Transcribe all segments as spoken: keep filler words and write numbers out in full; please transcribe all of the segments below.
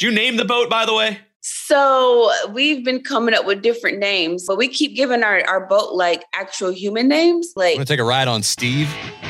Did you name the boat, by the way? So we've been coming up with different names, but we keep giving our, our boat like actual human names. Like, I'm going to take a ride on Steve.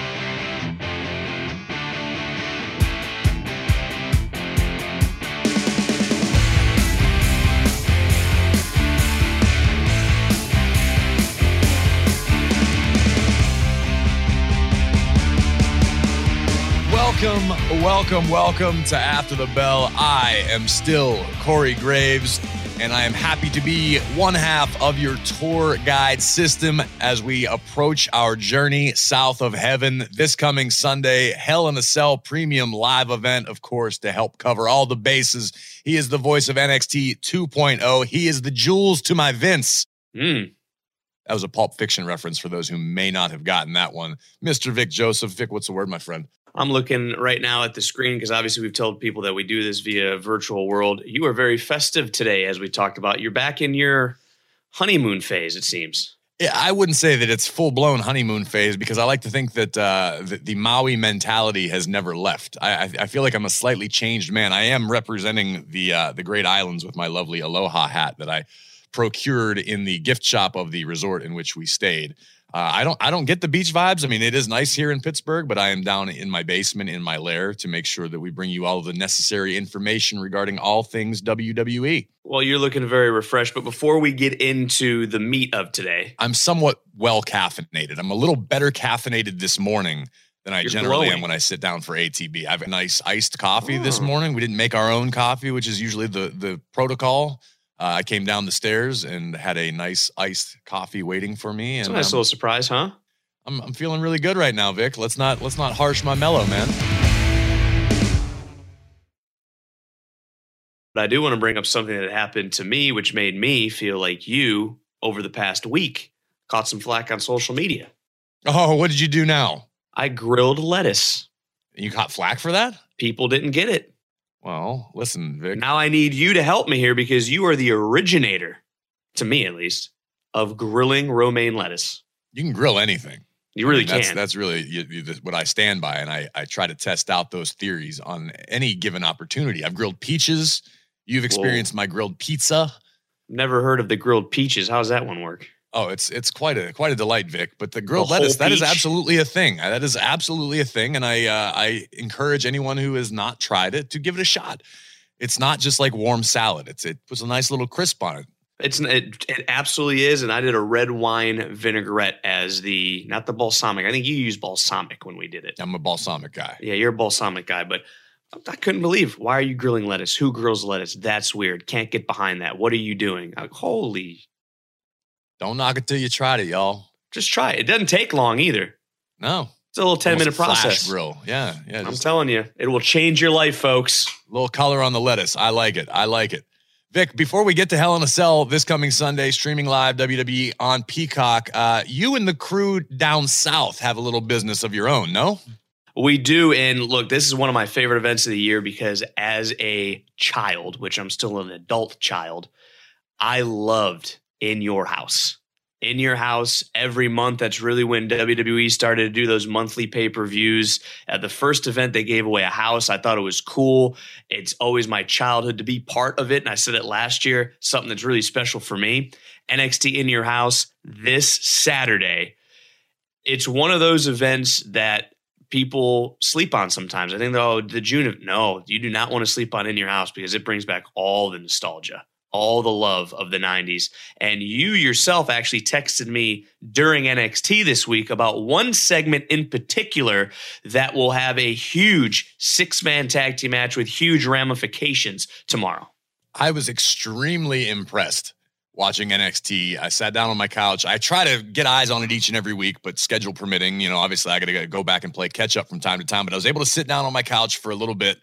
Welcome, welcome, welcome to After the Bell. I am still Corey Graves, and I am happy to be one half of your tour guide system as we approach our journey south of heaven this coming Sunday. Hell in a Cell premium live event, of course, to help cover all the bases. He is the voice of N X T two point oh. He is the Jules to my Vince. Mm. That was a Pulp Fiction reference for those who may not have gotten that one. Mister Vic Joseph. Vic, what's the word, my friend? I'm looking right now at the screen because obviously we've told people that we do this via virtual world. You are very festive today, as we talked about. You're back in your honeymoon phase, it seems. Yeah, I wouldn't say that it's full-blown honeymoon phase because I like to think that uh, the, the Maui mentality has never left. I, I, I feel like I'm a slightly changed man. I am representing the uh, the Great Islands with my lovely Aloha hat that I procured in the gift shop of the resort in which we stayed. Uh, I don't I don't get the beach vibes. I mean, it is nice here in Pittsburgh, but I am down in my basement in my lair to make sure that we bring you all of the necessary information regarding all things W W E. Well, you're looking very refreshed, but before we get into the meat of today. I'm somewhat well caffeinated. I'm a little better caffeinated this morning than I You're generally glowing. am when I sit down for A T B. I have a nice iced coffee Oh. this morning. We didn't make our own coffee, which is usually the, the protocol. Uh, I came down the stairs and had a nice iced coffee waiting for me. It's And a nice um, little surprise, huh? I'm, I'm feeling really good right now, Vic. Let's not let's not harsh my mellow, man. But I do want to bring up something that happened to me, which made me feel like you, over the past week, caught some flack on social media. Oh, what did you do now? I grilled lettuce. You caught flack for that? People didn't get it. Well, listen, Vic. Now I need you to help me here because you are the originator, to me at least, of grilling romaine lettuce. You can grill anything. You really I mean, that's, can. That's really you, you, the- what I stand by, and I, I try to test out those theories on any given opportunity. I've grilled peaches. You've experienced my grilled pizza. Never heard of the grilled peaches. How does that one work? Oh, it's it's quite a quite a delight, Vic. But the grilled The whole lettuce, that is peach? absolutely a thing. Uh, That is absolutely a thing, and I uh, I encourage anyone who has not tried it to give it a shot. It's not just like warm salad. It's it puts a nice little crisp on it. It's it, it absolutely is, and I did a red wine vinaigrette as the not the balsamic. I think you used balsamic when we did it. I'm a balsamic guy. Yeah, you're a balsamic guy, but I couldn't believe. Why are you grilling lettuce? Who grills lettuce? That's weird. Can't get behind that. What are you doing? Like, holy, Don't knock it till you tried it, y'all. just try it. It doesn't take long either. No, It's a little ten minute Almost a flash process. grill. Yeah, yeah. I'm Just telling you, it will change your life, folks. a little color on the lettuce. I like it. I like it. Vic, before we get to Hell in a Cell this coming Sunday, streaming live W W E on Peacock, uh, you and the crew down south have a little business of your own, no? We do. And look, this is one of my favorite events of the year because as a child, which I'm still an adult child, I loved In Your House. In Your House every month. That's really when W W E started to do those monthly pay-per-views. At the first event, they gave away a house. I thought it was cool. It's always my childhood to be part of it. And I said it last year, something that's really special for me. N X T In Your House this Saturday. It's one of those events that people sleep on sometimes. I think, oh, the June of, no, you do not want to sleep on In Your House because it brings back all the nostalgia, all the love of the nineties. And you yourself actually texted me during N X T this week about one segment in particular that will have a huge six-man tag team match with huge ramifications tomorrow. I was extremely impressed watching N X T. I sat down on my couch. I try to get eyes on it each and every week, but schedule permitting, you know, obviously I got to go back and play catch up from time to time, but I was able to sit down on my couch for a little bit.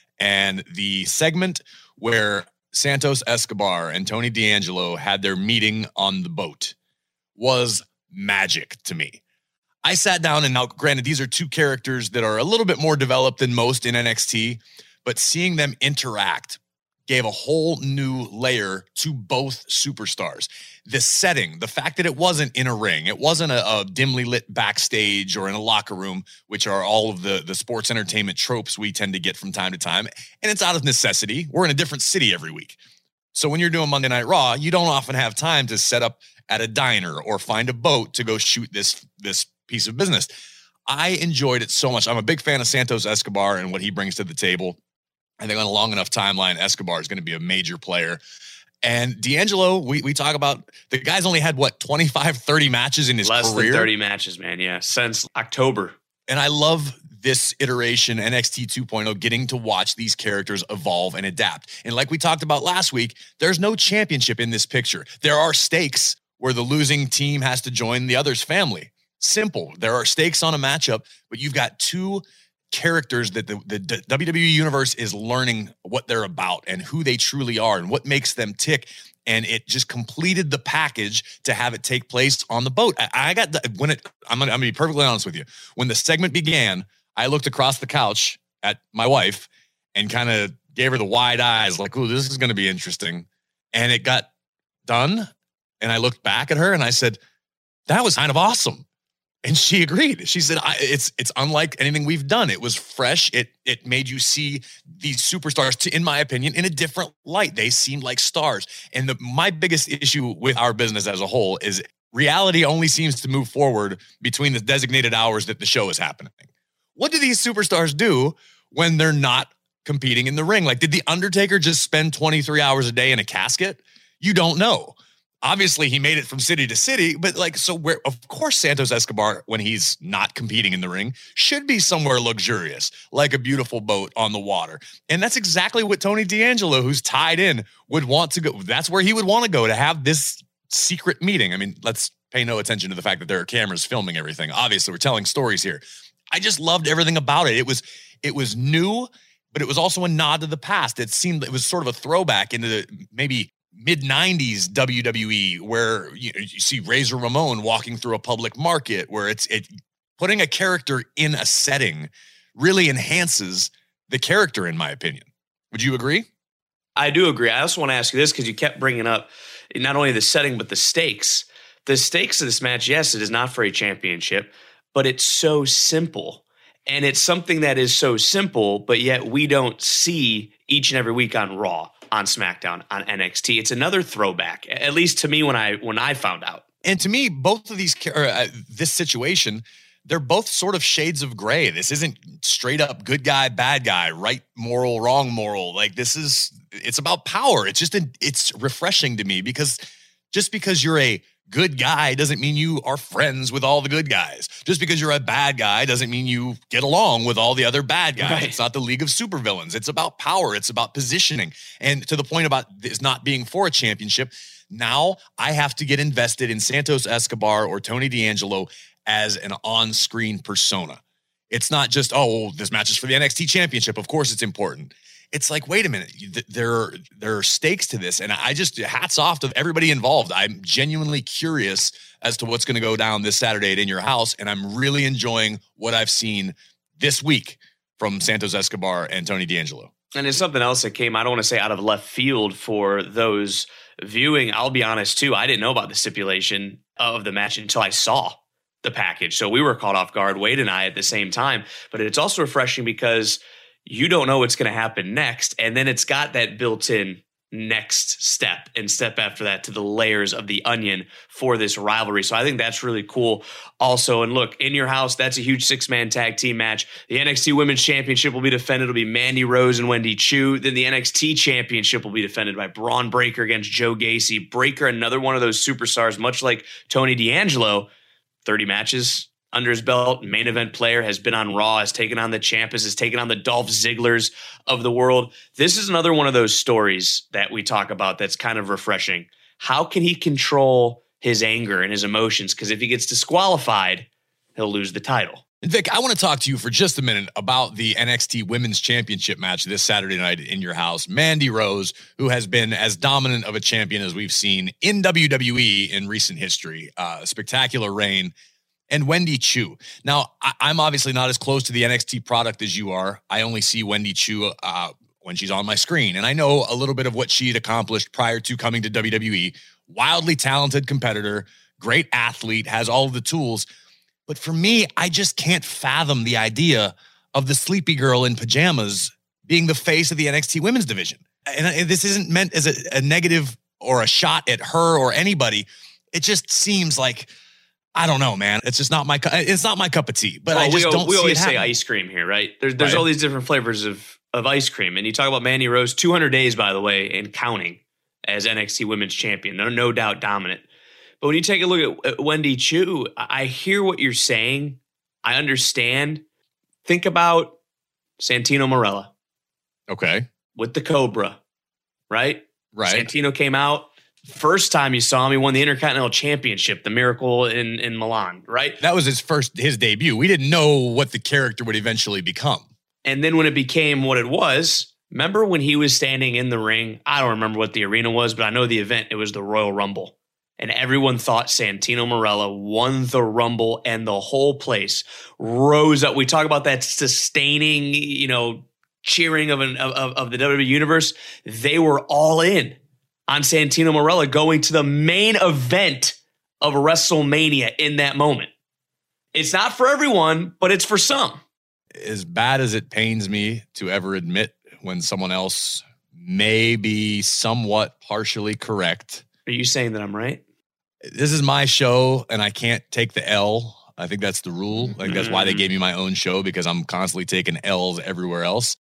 And the segment where Santos Escobar and Tony D'Angelo had their meeting on the boat was magic to me. I sat down, and now granted, these are two characters that are a little bit more developed than most in N X T, but seeing them interact gave a whole new layer to both superstars. The setting, the fact that it wasn't in a ring, it wasn't a, a dimly lit backstage or in a locker room, which are all of the, the sports entertainment tropes we tend to get from time to time. And it's out of necessity. We're in a different city every week. So when you're doing Monday Night Raw, you don't often have time to set up at a diner or find a boat to go shoot this, this piece of business. I enjoyed it so much. I'm a big fan of Santos Escobar and what he brings to the table. I think on a long enough timeline, Escobar is going to be a major player. And D'Angelo, we we talk about, the guy's only had, what, twenty-five, thirty matches in his Less career? Less than thirty matches, man, yeah, since October. And I love this iteration, N X T two point oh, getting to watch these characters evolve and adapt. And like we talked about last week, there's no championship in this picture. There are stakes where the losing team has to join the other's family. Simple. There are stakes on a matchup, but you've got two characters that the, the, the W W E universe is learning what they're about and who they truly are and what makes them tick. And it just completed the package to have it take place on the boat. I, I got the, when it, I'm gonna, I'm gonna be perfectly honest with you. When the segment began, I looked across the couch at my wife and kind of gave her the wide eyes, like, "Ooh, this is going to be interesting." And it got done. And I looked back at her and I said, "That was kind of awesome." And she agreed. She said, I, it's it's unlike anything we've done. It was fresh. It it made you see these superstars, to, in my opinion, in a different light. They seemed like stars. And the, my biggest issue with our business as a whole is reality only seems to move forward between the designated hours that the show is happening. What do these superstars do when they're not competing in the ring? Like, did The Undertaker just spend twenty-three hours a day in a casket? You don't know. Obviously, he made it from city to city, but like, so where, of course, Santos Escobar, when he's not competing in the ring, should be somewhere luxurious, like a beautiful boat on the water. And that's exactly what Tony D'Angelo, who's tied in, would want to go. That's where he would want to go to have this secret meeting. I mean, let's pay no attention to the fact that there are cameras filming everything. Obviously, we're telling stories here. I just loved everything about it. It was, it was new, but it was also a nod to the past. It seemed, it was sort of a throwback into the maybe mid nineties W W E, where you, know, you see Razor Ramon walking through a public market, where it's it putting a character in a setting really enhances the character, in my opinion. Would you agree? I do agree. I also want to ask you this, because you kept bringing up not only the setting, but the stakes. The stakes of this match, yes, it is not for a championship, but it's so simple. And it's something that is so simple, but yet we don't see each and every week on Raw, on SmackDown, on N X T. It's another throwback, at least to me when I when I found out. And to me, both of these, or, uh, this situation, they're both sort of shades of gray. This isn't straight up good guy, bad guy, right moral, wrong moral. Like, this is, it's about power. It's just, a, it's refreshing to me, because just because you're a good guy doesn't mean you are friends with all the good guys. Just because you're a bad guy doesn't mean you get along with all the other bad guys. Right. It's not the League of Supervillains. It's about power. It's about positioning. And to the point about this not being for a championship, now I have to get invested in Santos Escobar or Tony D'Angelo as an on-screen persona. It's not just, oh, this match is for the N X T championship. Of course it's important. It's like, wait a minute, there are, there are stakes to this. And I just, hats off to everybody involved. I'm genuinely curious as to what's going to go down this Saturday at In Your House. And I'm really enjoying what I've seen this week from Santos Escobar and Tony D'Angelo. And it's something else that came, I don't want to say out of left field for those viewing. I'll be honest too, I didn't know about the stipulation of the match until I saw the package. So we were caught off guard, Wade and I, at the same time. But it's also refreshing because you don't know what's going to happen next. And then it's got that built-in next step and step after that to the layers of the onion for this rivalry. So I think that's really cool also. And look, In Your House, that's a huge six-man tag team match. The N X T Women's Championship will be defended. It'll be Mandy Rose and Wendy Chu. Then the N X T Championship will be defended by Braun Breaker against Joe Gacy. Breaker, another one of those superstars, much like Tony D'Angelo, thirty matches under his belt, main event player, has been on Raw, has taken on the Ciampas, has taken on the Dolph Zigglers of the world. This is another one of those stories that we talk about that's kind of refreshing. How can he control his anger and his emotions? Because if he gets disqualified, he'll lose the title. And Vic, I want to talk to you for just a minute about the N X T Women's Championship match this Saturday night In Your House. Mandy Rose, who has been as dominant of a champion as we've seen in W W E in recent history, uh, spectacular reign, and Wendy Chu. Now, I- I'm obviously not as close to the N X T product as you are. I only see Wendy Chu uh, when she's on my screen. And I know a little bit of what she had accomplished prior to coming to W W E. Wildly talented competitor, great athlete, has all of the tools. But for me, I just can't fathom the idea of the sleepy girl in pajamas being the face of the N X T women's division. And this isn't meant as a, a negative or a shot at her or anybody. It just seems like, I don't know, man. It's just not my, it's not my cup of tea, but well, I just we, don't we see always it say happening. Ice cream here, right? There's, there's right. all these different flavors of, of ice cream. And you talk about Mandy Rose, two hundred days, by the way, and counting as N X T women's champion. No, no doubt dominant. But when you take a look at Wendy Choo, I hear what you're saying. I understand. Think about Santino Marella. Okay. With the Cobra, right? Right. Santino came out. First time you saw him, he won the Intercontinental Championship, the Miracle in, in Milan, right? That was his first, his debut. We didn't know what the character would eventually become. And then when it became what it was, remember when he was standing in the ring? I don't remember what the arena was, but I know the event, it was the Royal Rumble. And everyone thought Santino Marella won the Rumble and the whole place rose up. We talk about that sustaining, you know, cheering of, an, of, of the W W E Universe. They were all in on Santino Marella going to the main event of WrestleMania in that moment. It's not for everyone, but it's for some. As bad as it pains me to ever admit when someone else may be somewhat partially correct. Are you saying that I'm right? This is my show and I can't take the L. I think that's the rule. I think that's why they gave me my own show, because I'm constantly taking L's everywhere else.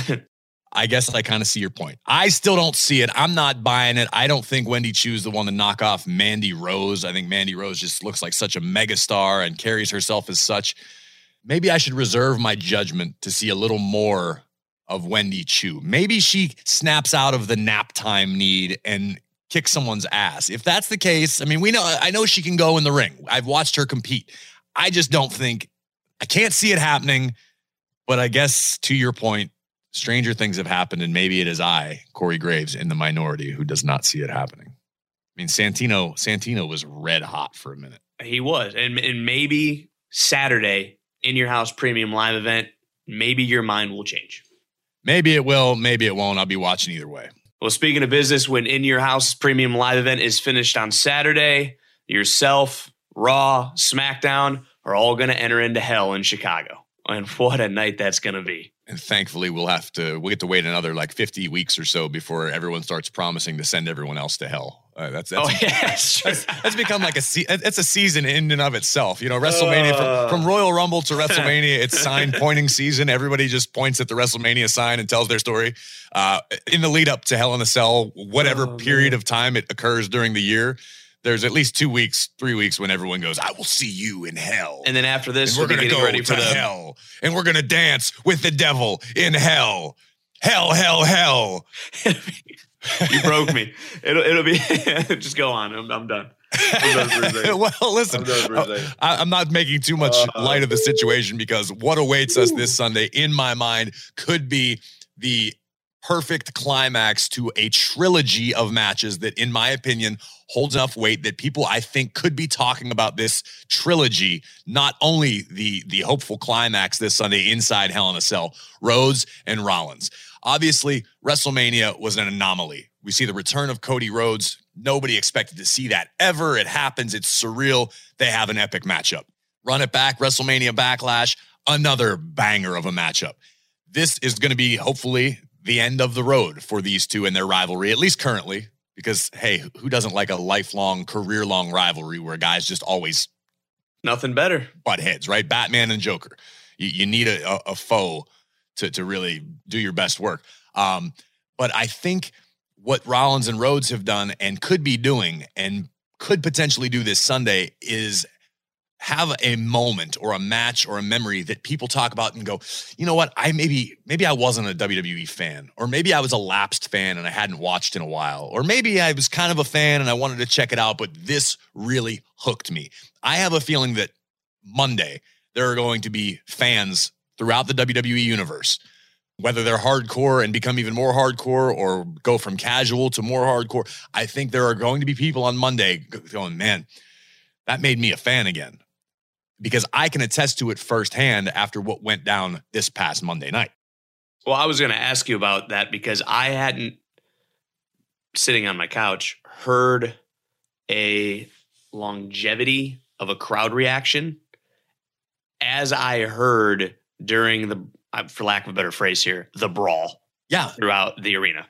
I guess I kind of see your point. I still don't see it. I'm not buying it. I don't think Wendy Choo's the one to knock off Mandy Rose. I think Mandy Rose just looks like such a megastar and carries herself as such. Maybe I should reserve my judgment to see a little more of Wendy Choo. Maybe she snaps out of the nap time need and kick someone's ass. If that's the case, I mean, we know, I know she can go in the ring. I've watched her compete. I just don't think, I can't see it happening, but I guess to your point, stranger things have happened, and maybe it is I, Corey Graves, in the minority who does not see it happening. I mean, Santino, Santino was red hot for a minute. He was, and, and maybe Saturday in your house premium live event, maybe your mind will change. Maybe it will, maybe it won't. I'll be watching either way. Well, speaking of business, when In Your House premium live event is finished on Saturday, yourself, Raw, SmackDown are all going to enter into hell in Chicago. And what a night that's going to be. And thankfully, we'll have to, we'll get to wait another like fifty weeks or so before everyone starts promising to send everyone else to hell. Uh, that's that's, oh, yeah, sure. that's that's become like a se- it's a season in and of itself. You know, WrestleMania uh, from, from Royal Rumble to WrestleMania, it's sign pointing season. Everybody just points at the WrestleMania sign and tells their story. Uh, in the lead up to Hell in a Cell, whatever oh, period man. of time it occurs during the year, there's at least two weeks, three weeks when everyone goes, "I will see you in hell." And then after this, and we're we'll going to go ready to for the hell, and we're going to dance with the devil in hell. Hell, hell, hell. You broke me. It'll it'll be just go on. I'm I'm done. I'm done well, listen, I'm, I'm not making too much uh, light of the situation, because what awaits us this Sunday, in my mind, could be the perfect climax to a trilogy of matches that, in my opinion, holds enough weight that people, I think, could be talking about this trilogy, not only the the hopeful climax this Sunday inside Hell in a Cell, Rhodes and Rollins. Obviously, WrestleMania was an anomaly. We see the return of Cody Rhodes. Nobody expected to see that ever. It happens. It's surreal. They have an epic matchup. Run it back, WrestleMania Backlash, another banger of a matchup. This is going to be, hopefully, the end of the road for these two and their rivalry, at least currently, because, hey, who doesn't like a lifelong, career-long rivalry where guys just always nothing better butt heads, right? Batman and Joker. You, you need a, a, a foe to, to really do your best work. Um, but I think what Rollins and Rhodes have done and could be doing and could potentially do this Sunday is have a moment or a match or a memory that people talk about and go, you know what, I maybe maybe I wasn't a W W E fan, or maybe I was a lapsed fan and I hadn't watched in a while, or maybe I was kind of a fan and I wanted to check it out, but this really hooked me. I have a feeling that Monday there are going to be fans throughout the W W E universe, whether they're hardcore and become even more hardcore or go from casual to more hardcore. I think there are going to be people on Monday going, man, that made me a fan again. Because I can attest to it firsthand after what went down this past Monday night. Well, I was going to ask you about that because I hadn't, sitting on my couch, heard a longevity of a crowd reaction as I heard during the, for lack of a better phrase here, the brawl. Yeah. Throughout the arena.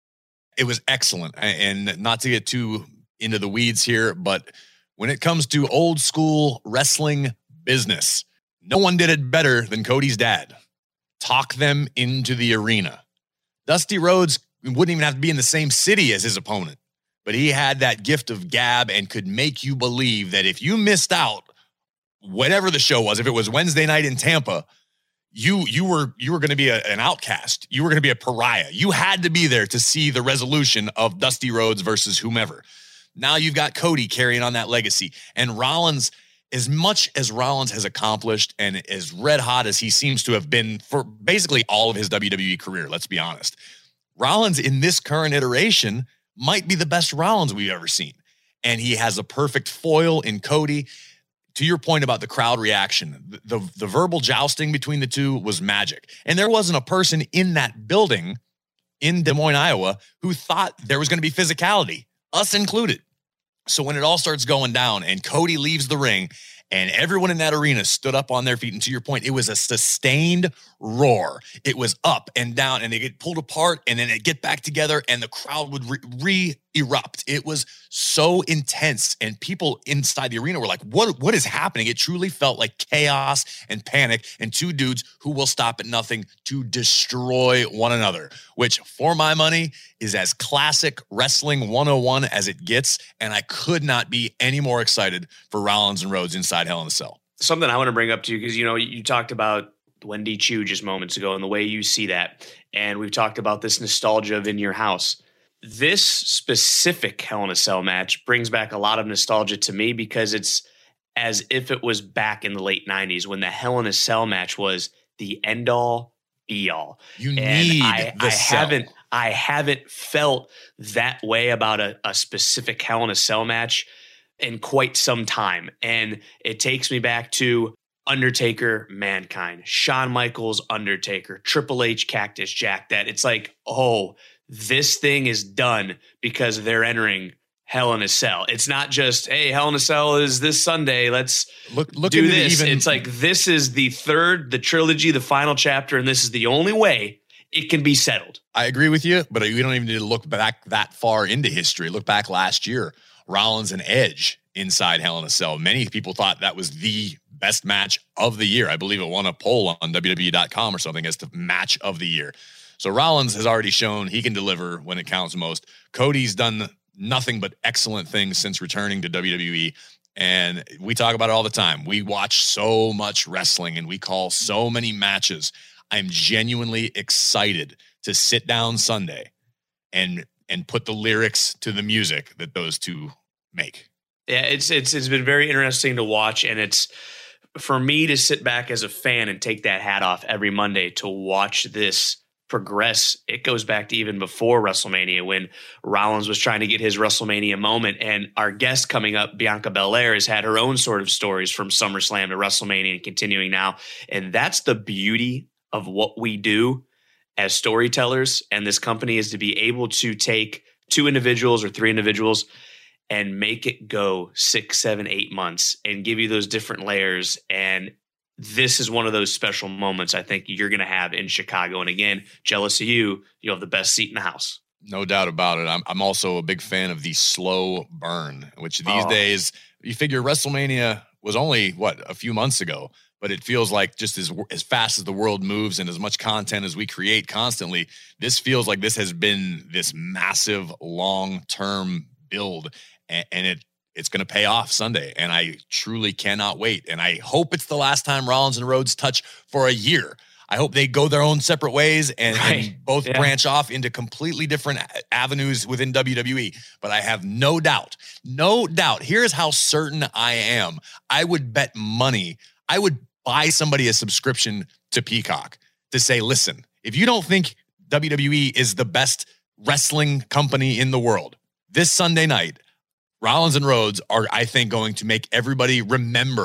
It was excellent. And not to get too into the weeds here, but when it comes to old school wrestling business, no one did it better than Cody's dad. Talk them into the arena. Dusty Rhodes wouldn't even have to be in the same city as his opponent, but he had that gift of gab and could make you believe that if you missed out, whatever the show was, if it was Wednesday night in Tampa, you you were you were going to be a, an outcast. You were going to be a pariah. You had to be there to see the resolution of Dusty Rhodes versus whomever. Now you've got Cody carrying on that legacy. And Rollins, as much as Rollins has accomplished and as red hot as he seems to have been for basically all of his W W E career, let's be honest, Rollins in this current iteration might be the best Rollins we've ever seen. And he has a perfect foil in Cody. To your point about the crowd reaction, the, the, the verbal jousting between the two was magic. And there wasn't a person in that building in Des Moines, Iowa, who thought there was going to be physicality, us included. So when it all starts going down and Cody leaves the ring and everyone in that arena stood up on their feet, and to your point, it was a sustained roar. It was up and down, and they get pulled apart, and then they get back together, and the crowd would re- re-erupt. It was so intense, and people inside the arena were like, what, what is happening? It truly felt like chaos and panic, and two dudes who will stop at nothing to destroy one another, which, for my money, is as classic wrestling one oh one as it gets, and I could not be any more excited for Rollins and Rhodes inside Hell in a Cell. Something I want to bring up to you, because, you know, you talked about Wendy Chu just moments ago and the way you see that. And we've talked about this nostalgia of In Your House. This specific Hell in a Cell match brings back a lot of nostalgia to me because it's as if it was back in the late nineties when the Hell in a Cell match was the end all be all. You and need I, the I cell. haven't I haven't felt that way about a, a specific Hell in a Cell match in quite some time. And it takes me back to Undertaker, Mankind, Shawn Michaels, Undertaker, Triple H, Cactus Jack. That it's like, oh, this thing is done because they're entering Hell in a Cell. It's not just, hey, Hell in a Cell is this Sunday. Let's look, look do this. Even- it's like, this is the third, the trilogy, the final chapter, and this is the only way it can be settled. I agree with you, but you don't even need to look back that far into history. Look back last year, Rollins and Edge inside Hell in a Cell. Many people thought that was the best match of the year. I believe it won a poll on W W E dot com or something as the match of the year. So Rollins has already shown he can deliver when it counts most. Cody's done nothing but excellent things since returning to W W E. And we talk about it all the time. We watch so much wrestling and we call so many matches. I'm genuinely excited to sit down Sunday and and put the lyrics to the music that those two make. Yeah, it's it's it's been very interesting to watch, and it's for me to sit back as a fan and take that hat off every Monday to watch this progress. It goes back to even before WrestleMania when Rollins was trying to get his WrestleMania moment, and our guest coming up, Bianca Belair, has had her own sort of stories from SummerSlam to WrestleMania and continuing now, and that's the beauty of what we do as storytellers, and this company is to be able to take two individuals or three individuals and make it go six, seven, eight months and give you those different layers. And this is one of those special moments I think you're going to have in Chicago. And again, jealous of you, you'll have the best seat in the house. No doubt about it. I'm I'm also a big fan of the slow burn, which these Oh. days, you figure WrestleMania was only, what, a few months ago, but it feels like just as as fast as the world moves and as much content as we create constantly, this feels like this has been this massive long-term build, and, and it it's going to pay off Sunday, and I truly cannot wait. And I hope it's the last time Rollins and Rhodes touch for a year. I hope they go their own separate ways and, Right. and both Yeah. branch off into completely different a- avenues within W W E. But I have no doubt, no doubt. Here's how certain I am. I would bet money. I would buy somebody a subscription to Peacock to say, listen, if you don't think W W E is the best wrestling company in the world, this Sunday night, Rollins and Rhodes are, I think, going to make everybody remember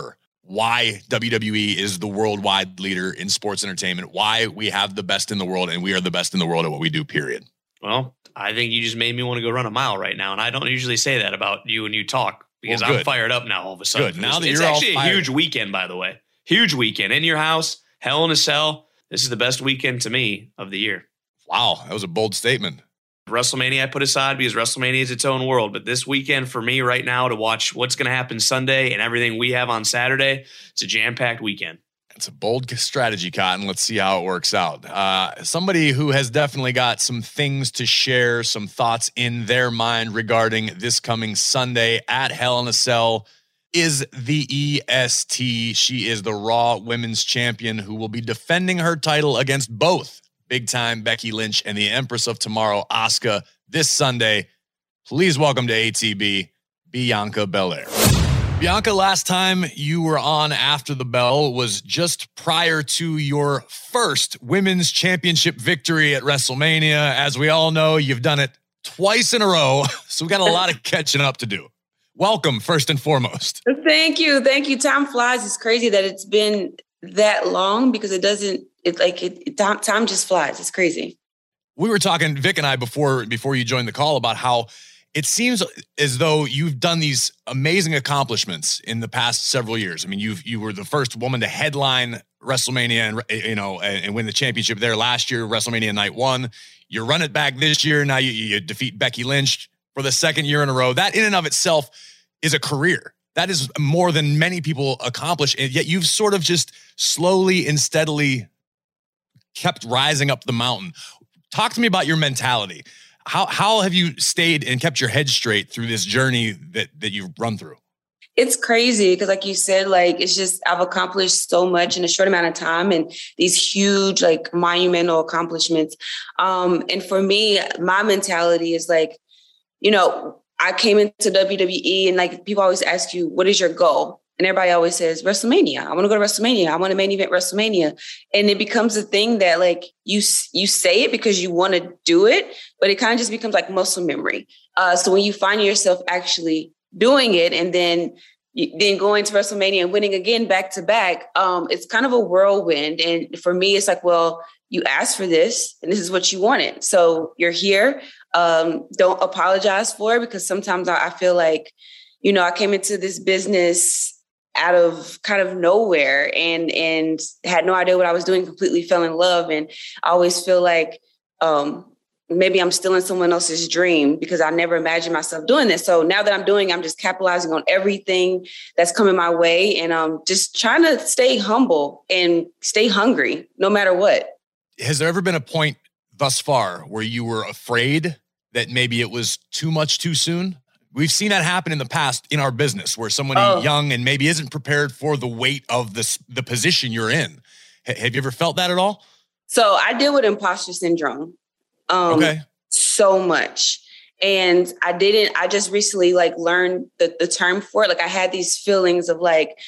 why W W E is the worldwide leader in sports entertainment, why we have the best in the world, and we are the best in the world at what we do, period. Well, I think you just made me want to go run a mile right now. And I don't usually say that about you when you talk because well, I'm fired up now all of a sudden. Good. Now that it's you're actually all a huge weekend, by the way. Huge weekend in your house, Hell in a Cell. This is the best weekend to me of the year. Wow, that was a bold statement. WrestleMania I put aside because WrestleMania is its own world. But this weekend for me right now to watch what's going to happen Sunday and everything we have on Saturday, it's a jam-packed weekend. It's a bold strategy, Cotton. Let's see how it works out. Uh, somebody who has definitely got some things to share, some thoughts in their mind regarding this coming Sunday at Hell in a Cell is the E S T. She is the Raw Women's Champion who will be defending her title against both big-time Becky Lynch and the Empress of Tomorrow, Asuka, this Sunday. Please welcome to A T B, Bianca Belair. Bianca, last time you were on After the Bell was just prior to your first Women's Championship victory at WrestleMania. As we all know, you've done it twice in a row, so we got a lot of catching up to do. Welcome, first and foremost. Thank you. Thank you. Time flies. It's crazy that it's been that long because it doesn't, it like, it, it time, time just flies. It's crazy. We were talking, Vic and I, before, before you joined the call about how it seems as though you've done these amazing accomplishments in the past several years. I mean, you you were the first woman to headline WrestleMania and, you know, and win the championship there last year, WrestleMania night one. You run it back this year. Now you, you defeat Becky Lynch for the second year in a row. That in and of itself is a career. That is more than many people accomplish. And yet you've sort of just slowly and steadily kept rising up the mountain. Talk to me about your mentality. How how have you stayed and kept your head straight through this journey that, that you've run through? It's crazy because like you said, like it's just I've accomplished so much in a short amount of time and these huge like monumental accomplishments. Um, and for me, my mentality is like, you know, I came into W W E and like people always ask you, what is your goal? And everybody always says WrestleMania. I want to go to WrestleMania. I want to main event WrestleMania. And it becomes a thing that like you, you say it because you want to do it, but it kind of just becomes like muscle memory. Uh, so when you find yourself actually doing it and then, then going to WrestleMania and winning again back to back, um, it's kind of a whirlwind. And for me, it's like, well, you asked for this and this is what you wanted. So you're here. Um, don't apologize for it because sometimes I, I feel like, you know, I came into this business out of kind of nowhere and, and had no idea what I was doing, completely fell in love. And I always feel like um, maybe I'm still in someone else's dream because I never imagined myself doing this. So now that I'm doing, I'm just capitalizing on everything that's coming my way and um, just trying to stay humble and stay hungry no matter what. Has there ever been a point thus far where you were afraid that maybe it was too much too soon? We've seen that happen in the past in our business where somebody oh. young and maybe isn't prepared for the weight of this, the position you're in. H- have you ever felt that at all? So I deal with imposter syndrome um, okay. so much. And I didn't, I just recently like learned the, the term for it. Like I had these feelings of like,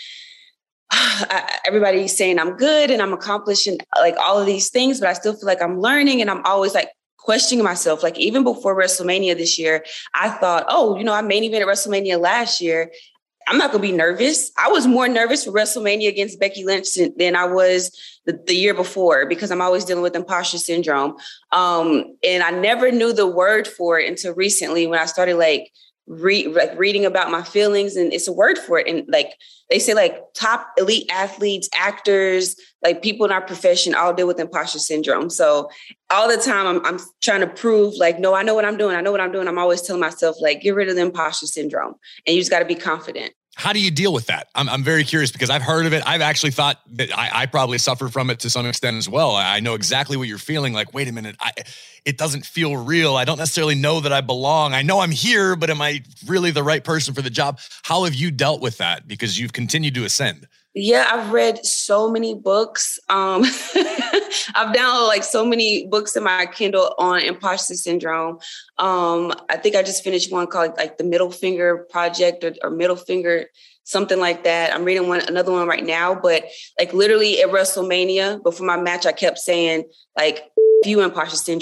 I, everybody's saying I'm good and I'm accomplishing like all of these things, but I still feel like I'm learning and I'm always like questioning myself. Like even before WrestleMania this year, I thought, oh, you know, I main event at WrestleMania last year. I'm not going to be nervous. I was more nervous for WrestleMania against Becky Lynch than I was the, the year before because I'm always dealing with imposter syndrome. Um, and I never knew the word for it until recently when I started like, Re- like reading about my feelings and it's a word for it. And like, they say like top elite athletes, actors, like people in our profession all deal with imposter syndrome. So all the time I'm, I'm trying to prove like, no, I know what I'm doing. I know what I'm doing. I'm always telling myself like, get rid of the imposter syndrome and you just got to be confident. How do you deal with that? I'm I'm very curious because I've heard of it. I've actually thought that I, I probably suffer from it to some extent as well. I know exactly what you're feeling. Like, wait a minute, I, it doesn't feel real. I don't necessarily know that I belong. I know I'm here, but am I really the right person for the job? How have you dealt with that? Because you've continued to ascend. Yeah, I've read so many books. Um, I've downloaded like so many books in my Kindle on imposter syndrome. Um, I think I just finished one called like the Middle Finger Project or, or Middle Finger, something like that. I'm reading one, another one right now, but like literally at WrestleMania before my match, I kept saying like, you imposter syndrome,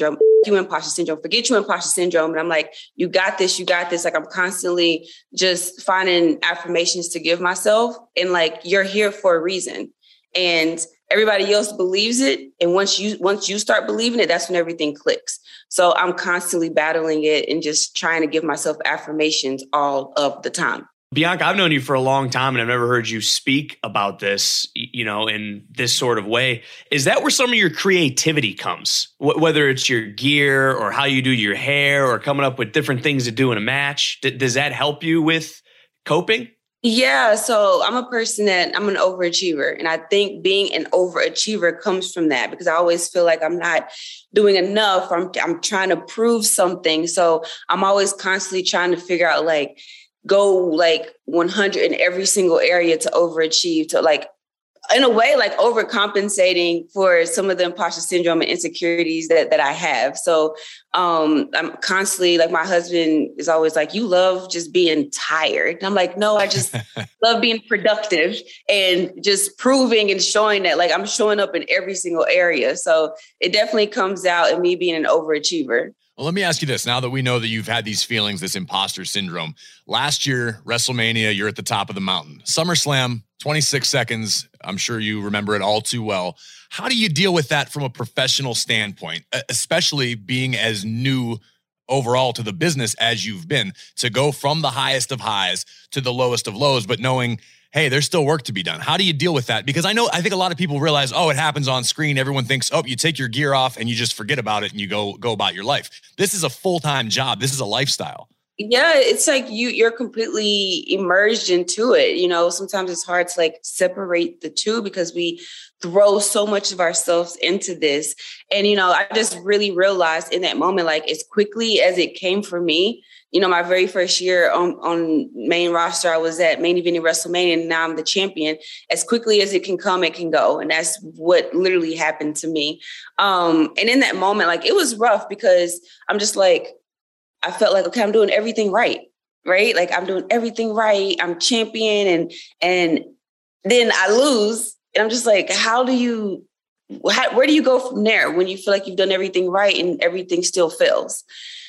you imposter syndrome, forget you imposter syndrome. And I'm like, you got this, you got this. Like I'm constantly just finding affirmations to give myself. And like, you're here for a reason. And everybody else believes it. And once you once you start believing it, that's when everything clicks. So I'm constantly battling it and just trying to give myself affirmations all of the time. Bianca, I've known you for a long time and I've never heard you speak about this, you know, in this sort of way. Is that where some of your creativity comes? Wh- whether it's your gear or how you do your hair or coming up with different things to do in a match? D- does that help you with coping? Yeah, so I'm a person that I'm an overachiever. And I think being an overachiever comes from that because I always feel like I'm not doing enough. I'm, I'm trying to prove something. So I'm always constantly trying to figure out like, go like one hundred in every single area to overachieve, to like, in a way, like overcompensating for some of the imposter syndrome and insecurities that, that I have. So um, I'm constantly like, my husband is always like, you love just being tired. And I'm like, no, I just love being productive and just proving and showing that like I'm showing up in every single area. So it definitely comes out in me being an overachiever. Well, let me ask you this. Now that we know that you've had these feelings, this imposter syndrome, last year, WrestleMania, you're at the top of the mountain. SummerSlam, twenty-six seconds. I'm sure you remember it all too well. How do you deal with that from a professional standpoint, especially being as new overall to the business as you've been, to go from the highest of highs to the lowest of lows, but knowing, hey, there's still work to be done. How do you deal with that? Because I know, I think a lot of people realize, oh, it happens on screen. Everyone thinks, oh, you take your gear off and you just forget about it and you go, go about your life. This is a full-time job. This is a lifestyle. Yeah, it's like you, you're completely immersed into it. You know, sometimes it's hard to like separate the two because we throw so much of ourselves into this. And, you know, I just really realized in that moment, like as quickly as it came for me, you know, my very first year on, on main roster, I was at main eventing WrestleMania, and now I'm the champion. As quickly as it can come, it can go. And that's what literally happened to me. Um, and in that moment, like, it was rough because I'm just like, I felt like, okay, I'm doing everything right, right? Like I'm doing everything right. I'm champion and, and then I lose. And I'm just like, how do you, how, where do you go from there when you feel like you've done everything right and everything still fails?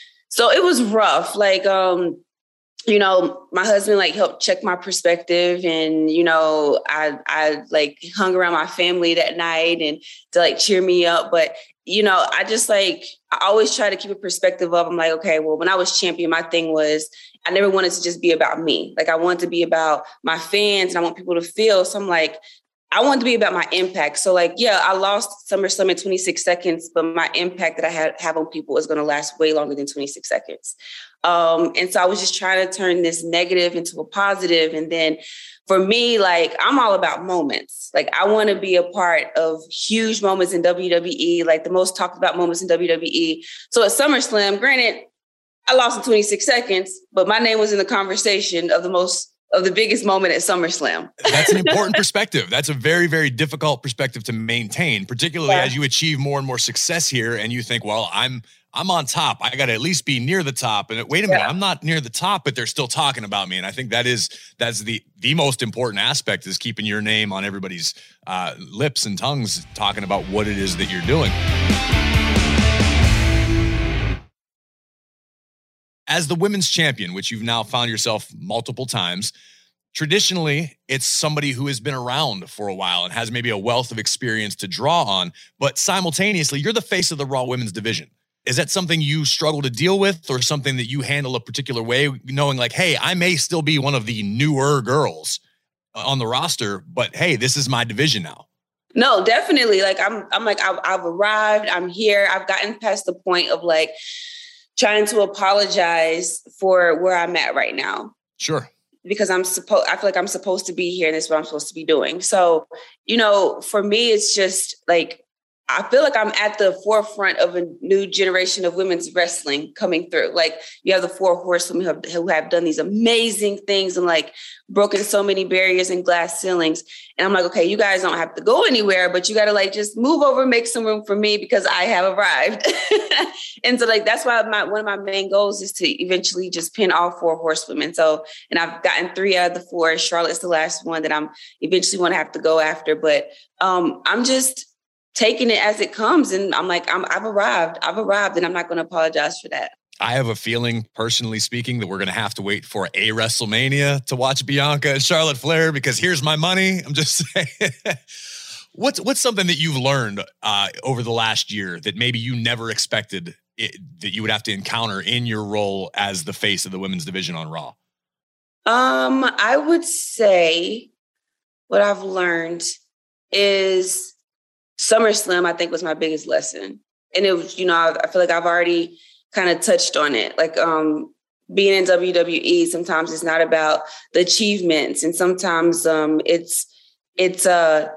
So it was rough. Like, um, you know, my husband like helped check my perspective, and, you know, I, I like hung around my family that night and to like cheer me up. But, you know, I just like, I always try to keep a perspective of, I'm like, okay, well, when I was champion, my thing was, I never wanted to just be about me. Like I wanted to be about my fans and I want people to feel. So I'm like, I wanted to be about my impact. So like, yeah, I lost SummerSlam in twenty-six seconds, but my impact that I had have on people is going to last way longer than twenty-six seconds. Um, and so I was just trying to turn this negative into a positive. And then for me, like, I'm all about moments. Like I want to be a part of huge moments in W W E, like the most talked about moments in W W E. So at SummerSlam, granted, I lost in twenty-six seconds, but my name was in the conversation of the most of the biggest moment at SummerSlam. That's an important perspective. That's a very, very difficult perspective to maintain, particularly yeah. as you achieve more and more success here. And you think, well, I'm, I'm on top. I got to at least be near the top. And wait a minute, yeah. I'm not near the top, but they're still talking about me. And I think that is, that's the, the most important aspect, is keeping your name on everybody's uh, lips and tongues, talking about what it is that you're doing. As the women's champion, which you've now found yourself multiple times, traditionally, it's somebody who has been around for a while and has maybe a wealth of experience to draw on, but simultaneously, you're the face of the Raw women's division. Is that something you struggle to deal with, or something that you handle a particular way, knowing like, hey, I may still be one of the newer girls on the roster, but hey, this is my division now? No, definitely. Like I'm, I'm like, I've, I've arrived, I'm here. I've gotten past the point of like, trying to apologize for where I'm at right now. Sure. Because I'm supposed, I feel like I'm supposed to be here and this is what I'm supposed to be doing. So, you know, for me, it's just like, I feel like I'm at the forefront of a new generation of women's wrestling coming through. Like you have the four horsewomen who have, who have done these amazing things and like broken so many barriers and glass ceilings. And I'm like, okay, you guys don't have to go anywhere, but you got to like just move over, make some room for me because I have arrived. And so like, that's why my, one of my main goals is to eventually just pin all four horsewomen. So, and I've gotten three out of the four. Charlotte's the last one that I'm eventually want to have to go after. But um, I'm just taking it as it comes. And I'm like, I'm, I've arrived. I've arrived, and I'm not going to apologize for that. I have a feeling, personally speaking, that we're going to have to wait for a WrestleMania to watch Bianca and Charlotte Flair, because here's my money. I'm just saying. what's what's something that you've learned uh, over the last year that maybe you never expected it, that you would have to encounter in your role as the face of the women's division on Raw? Um, I would say what I've learned is SummerSlam, I think, was my biggest lesson. And it was, you know, I, I feel like I've already kind of touched on it. Like um, being in W W E, sometimes it's not about the achievements. And sometimes um, it's, it's uh,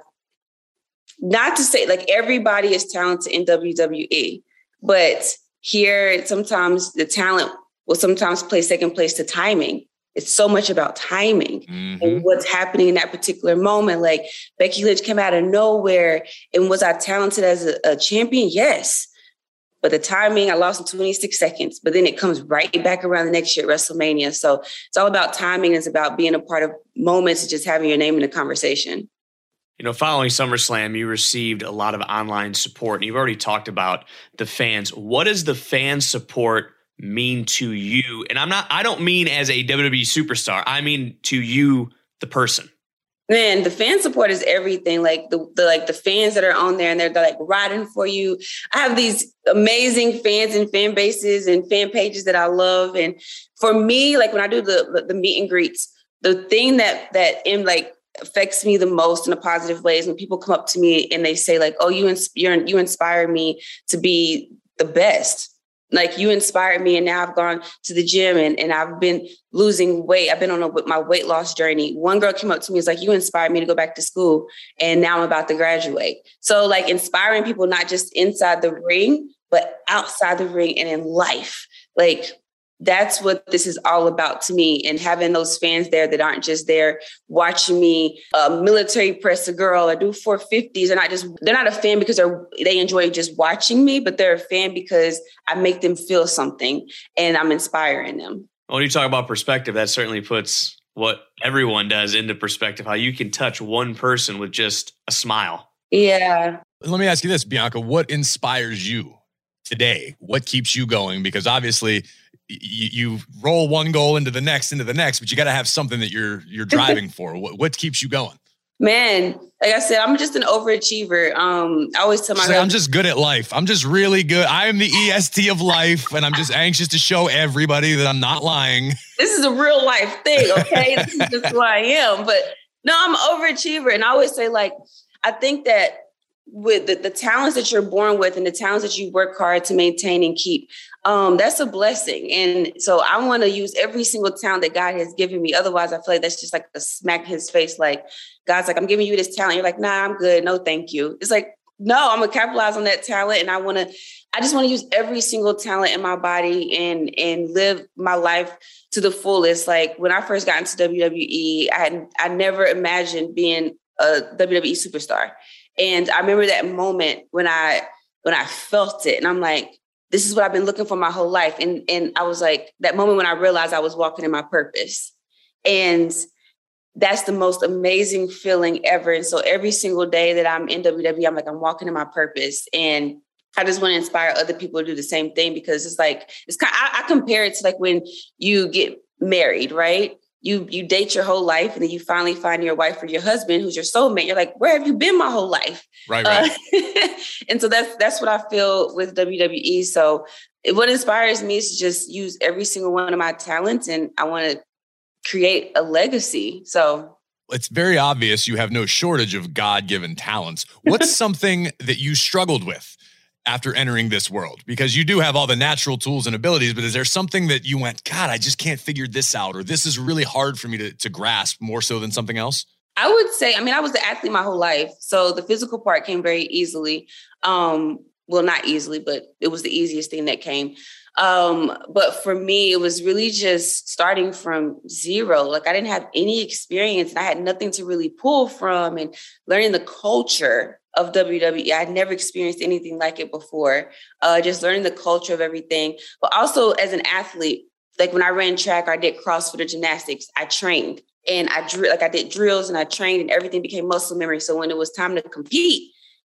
not to say like everybody is talented in W W E, but here, sometimes the talent will sometimes play second place to timing. It's so much about timing mm-hmm. and what's happening in that particular moment. Like Becky Lynch came out of nowhere, and was I talented as a, a champion? Yes. But the timing, I lost in twenty-six seconds, but then it comes right back around the next year at WrestleMania. So it's all about timing. It's about being a part of moments and just having your name in the conversation. You know, following SummerSlam, you received a lot of online support, and you've already talked about the fans. What does the fan support mean to you? And I'm not, I don't mean as a W W E superstar. I mean to you, the person. Man, the fan support is everything. Like the, the like the fans that are on there, and they're, they're like riding for you. I have these amazing fans and fan bases and fan pages that I love. And for me, like when I do the the meet and greets, the thing that that in like affects me the most in a positive way is when people come up to me and they say like, "Oh, you ins- you're, you inspire me to be the best. Like you inspired me, and now I've gone to the gym and, and I've been losing weight. I've been on a, my weight loss journey." One girl came up to me and was like, "You inspired me to go back to school, and now I'm about to graduate." So like inspiring people, not just inside the ring, but outside the ring and in life. Like that's what this is all about to me. And having those fans there that aren't just there watching me uh, military press a girl or do four fifties. They're not just, they're not a fan because they're, they enjoy just watching me, but they're a fan because I make them feel something and I'm inspiring them. When you talk about perspective, that certainly puts what everyone does into perspective, how you can touch one person with just a smile. Yeah. Let me ask you this, Bianca, what inspires you today? What keeps you going? Because obviously you, you roll one goal into the next, into the next, but you got to have something that you're you're driving for. What, what keeps you going? Man, like I said, I'm just an overachiever. Um, I always tell myself, I'm just good at life. I'm just really good. I am the E S T of life, and I'm just anxious to show everybody that I'm not lying. This is a real life thing, okay? This is just who I am. But no, I'm an overachiever. And I always say, like, I think that with the, the talents that you're born with and the talents that you work hard to maintain and keep, um, that's a blessing. And so I want to use every single talent that God has given me. Otherwise, I feel like that's just like a smack in his face. Like, God's like, I'm giving you this talent. You're like, nah, I'm good. No, thank you. It's like, no, I'm going to capitalize on that talent. And I want to, I just want to use every single talent in my body and, and live my life to the fullest. Like when I first got into W W E, I had, I never imagined being a W W E superstar. And I remember that moment when I, when I felt it and I'm like, this is what I've been looking for my whole life. And, and I was like, that moment when I realized I was walking in my purpose. And that's the most amazing feeling ever. And so every single day that I'm in W W E, I'm like, I'm walking in my purpose. And I just want to inspire other people to do the same thing because it's like, it's kind of, I, I compare it to like when you get married, right? You you date your whole life and then you finally find your wife or your husband who's your soulmate. You're like, where have you been my whole life? Right, right. Uh, and so that's that's what I feel with W W E. So what inspires me is to just use every single one of my talents, and I want to create a legacy. So it's very obvious you have no shortage of God-given talents. What's something that you struggled with after entering this world? Because you do have all the natural tools and abilities, but is there something that you went, God, I just can't figure this out, or this is really hard for me to, to grasp more so than something else? I would say, I mean, I was an athlete my whole life. So the physical part came very easily. Um, well, not easily, but it was the easiest thing that came. Um, but for me, it was really just starting from zero. Like I didn't have any experience and I had nothing to really pull from, and learning the culture of W W E. I'd never experienced anything like it before. Uh, just learning the culture of everything, but also as an athlete, like when I ran track, or I did CrossFit or gymnastics, I trained and I drew, like I did drills and I trained and everything became muscle memory. So when it was time to compete,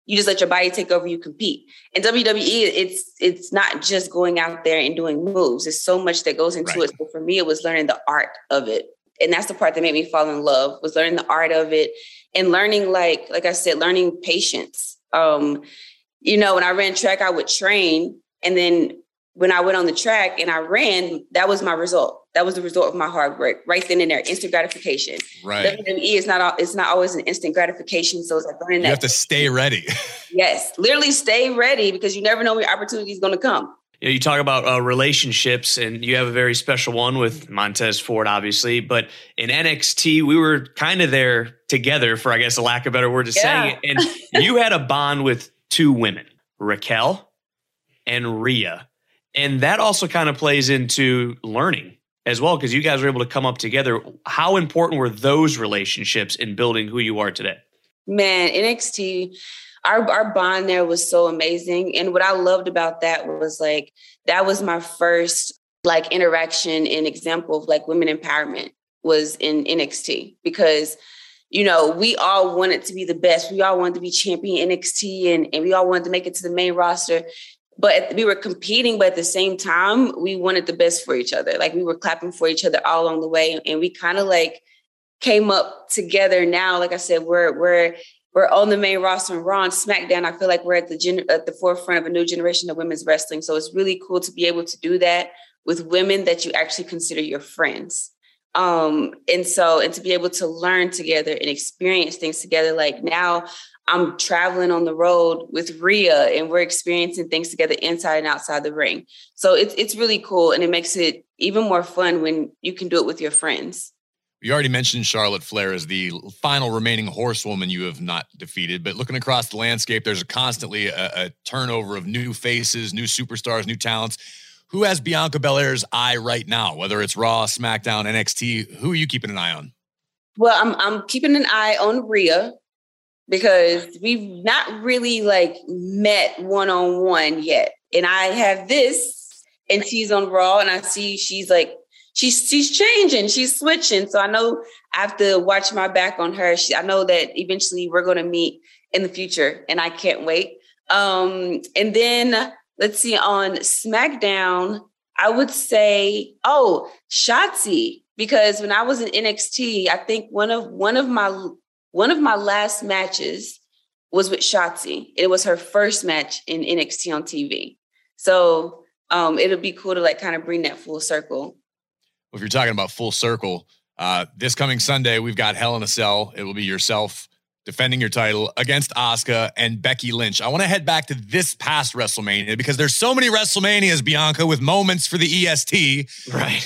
You just let your body take over, you compete. In W W E, it's it's not just going out there and doing moves. There's so much that goes into right. it. So for me, it was learning the art of it. And that's the part that made me fall in love, was learning the art of it and learning, like, like I said, learning patience. Um, you know, when I ran track, I would train. And then when I went on the track and I ran, that was my result. That was the result of my hard work right then and there, instant gratification. Right. W W E is not, it's not always an instant gratification. So it's like learning that. You have to stay ready. Yes, literally stay ready, because you never know when your opportunity is going to come. You know, you talk about uh, relationships, and you have a very special one with Montez Ford, obviously. But in N X T, we were kind of there together, for I guess a lack of a better word to Yeah. saying it. And you had a bond with two women, Raquel and Rhea. And that also kind of plays into learning as well, because you guys were able to come up together. How important were those relationships in building who you are today? Man, N X T, our, our bond there was so amazing. And what I loved about that was like, that was my first like interaction and example of like women empowerment was in N X T, because, you know, we all wanted to be the best. We all wanted to be champion N X T, and, and we all wanted to make it to the main roster. But we were competing, but at the same time, we wanted the best for each other. Like we were clapping for each other all along the way. And we kind of like came up together now. Like I said, we're we're we're on the main roster and Raw and SmackDown. I feel like we're at the gen- at the forefront of a new generation of women's wrestling. So it's really cool to be able to do that with women that you actually consider your friends. Um, and so, and to be able to learn together and experience things together. Like now I'm traveling on the road with Rhea and we're experiencing things together inside and outside the ring. So it's, it's really cool. And it makes it even more fun when you can do it with your friends. You already mentioned Charlotte Flair as the final remaining horsewoman you have not defeated, but looking across the landscape, there's a constantly a, a turnover of new faces, new superstars, new talents. Who has Bianca Belair's eye right now? Whether it's Raw, SmackDown, N X T, who are you keeping an eye on? Well, I'm I'm keeping an eye on Rhea because we've not really like met one-on-one yet. And I have this and she's on Raw and I see she's like, she's she's changing, she's switching. So I know I have to watch my back on her. She, I know that eventually we're going to meet in the future and I can't wait. Um, and then let's see, on SmackDown, I would say, oh, Shotzi, because when I was in N X T, I think one of one of my one of my last matches was with Shotzi. It was her first match in N X T on T V. So um, it'll be cool to like kind of bring that full circle. Well, if you're talking about full circle, uh, this coming Sunday, we've got Hell in a Cell. It will be yourself defending your title against Asuka and Becky Lynch. I want to head back to this past WrestleMania because there's so many WrestleManias, Bianca, with moments for the E S T. Right.